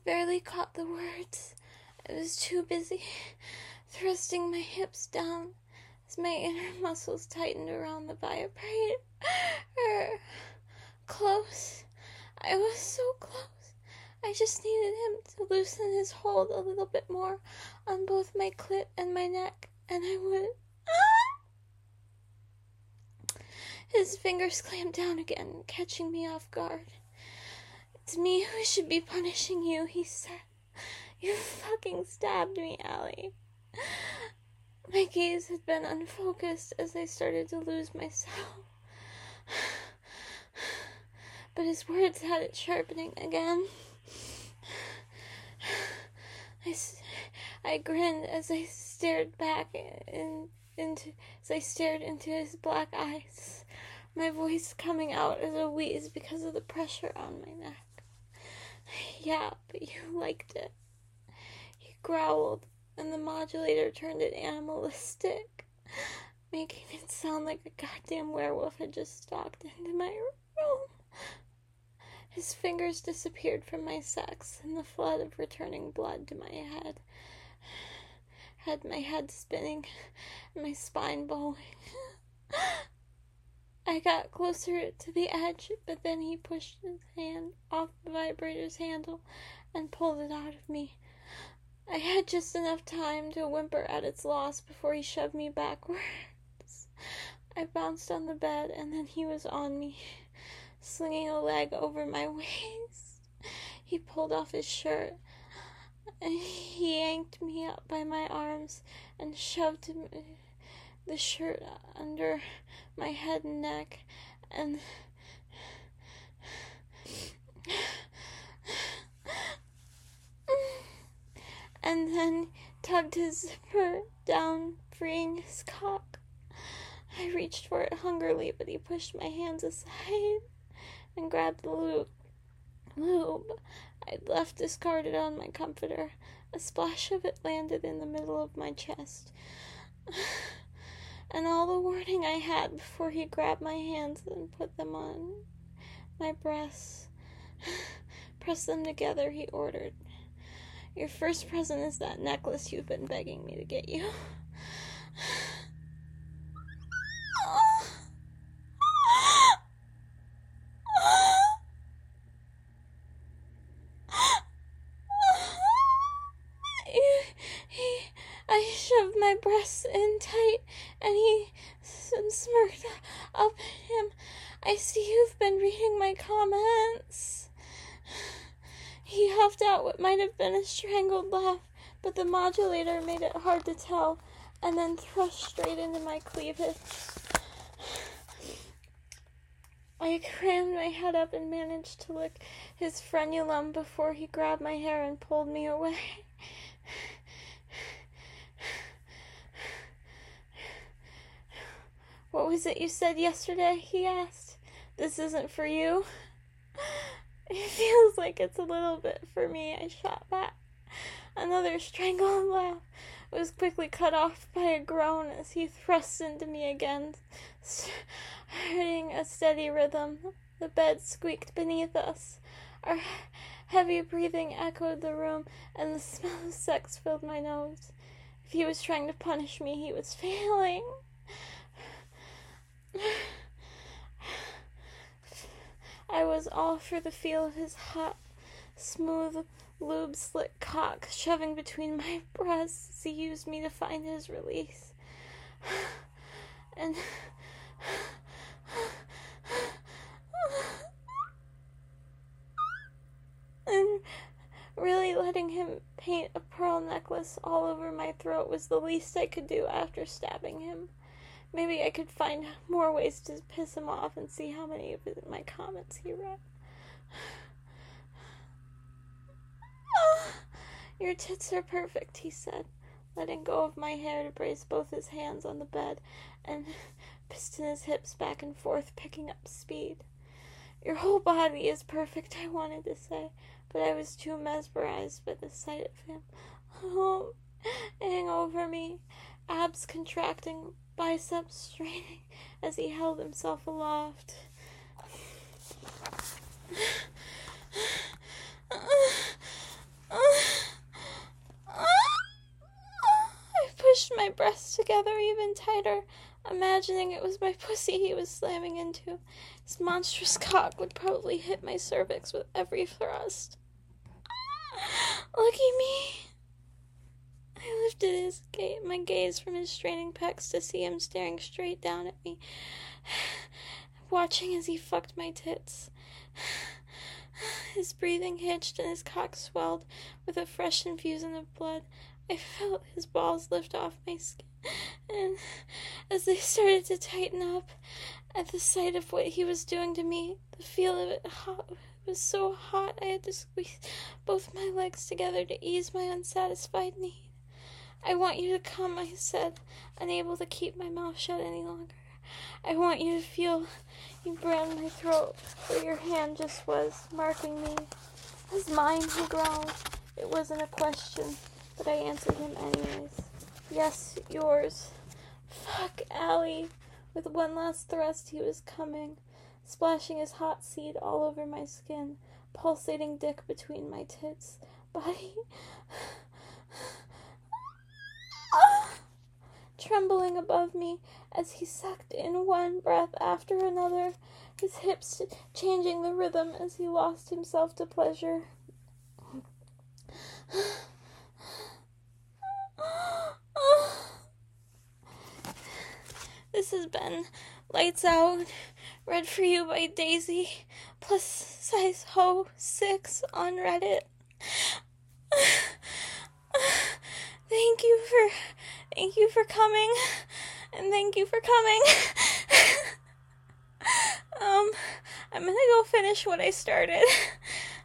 barely caught the words. I was too busy thrusting my hips down as my inner muscles tightened around the vibrator. Close. I was so close. I just needed him to loosen his hold a little bit more on both my clit and my neck, and I would. His fingers clamped down again, catching me off guard. "It's me who should be punishing you," he said. "You fucking stabbed me, Allie." My gaze had been unfocused as I started to lose myself. But his words had it sharpening again. I grinned as I stared back into his black eyes, my voice coming out as a wheeze because of the pressure on my neck. "Yeah, but you liked it," he growled, and the modulator turned it animalistic, making it sound like a goddamn werewolf had just stalked into my room. His fingers disappeared from my sex, and the flood of returning blood to my head had my head spinning and my spine bowing. I got closer to the edge, but then he pushed his hand off the vibrator's handle and pulled it out of me. I had just enough time to whimper at its loss before he shoved me backwards. I bounced on the bed, and then he was on me, slinging a leg over my waist. He pulled off his shirt, and he yanked me up by my arms and shoved the shirt under my head and neck, and then tugged his zipper down, freeing his cock. I reached for it hungrily, but he pushed my hands aside and grabbed the lube I'd left discarded on my comforter. A splash of it landed in the middle of my chest. And all the warning I had before he grabbed my hands and put them on my breasts. "Press them together," he ordered. "Your first present is that necklace you've been begging me to get you." I shoved my breasts in tight, and he smirked up at him. "I see you've been reading my comments." He huffed out what might have been a strangled laugh, but the modulator made it hard to tell, and then thrust straight into my cleavage. I crammed my head up and managed to lick his frenulum before he grabbed my hair and pulled me away. "What was it you said yesterday?" he asked. "This isn't for you?" "It feels like it's a little bit for me," I shot back. Another strangled laugh was quickly cut off by a groan as he thrust into me again, starting a steady rhythm. The bed squeaked beneath us. Our heavy breathing echoed the room, and the smell of sex filled my nose. If he was trying to punish me, he was failing. I was all for the feel of his hot, smooth, lube-slick cock shoving between my breasts as he used me to find his release. And really letting him paint a pearl necklace all over my throat was the least I could do after stabbing him. Maybe I could find more ways to piss him off and see how many of my comments he read. "Your tits are perfect," he said, letting go of my hair to brace both his hands on the bed and piston his hips back and forth, picking up speed. "Your whole body is perfect," I wanted to say, but I was too mesmerized by the sight of him hanging over me, abs contracting, biceps straining as he held himself aloft. my breasts together even tighter, imagining it was my pussy he was slamming into. His monstrous cock would probably hit my cervix with every thrust. Lucky me! I lifted my gaze from his straining pecs to see him staring straight down at me, watching as he fucked my tits. His breathing hitched and his cock swelled with a fresh infusion of blood. I felt his balls lift off my skin, and as they started to tighten up at the sight of what he was doing to me, the feel of it was so hot I had to squeeze both my legs together to ease my unsatisfied need. I want you to come, I said, unable to keep my mouth shut any longer. I want you to feel you brand my throat where your hand just was, marking me. As mine, he growled. It wasn't a question, but I answered him anyways. Yes, yours. Fuck, Allie. With one last thrust, he was coming, splashing his hot seed all over my skin, pulsating dick between my tits. Body trembling above me as he sucked in one breath after another, his hips changing the rhythm as he lost himself to pleasure. This has been Lights Out, read for you by Daisy, plus size ho 6 on Reddit. Thank you for coming, and thank you for coming. I'm gonna go finish what I started.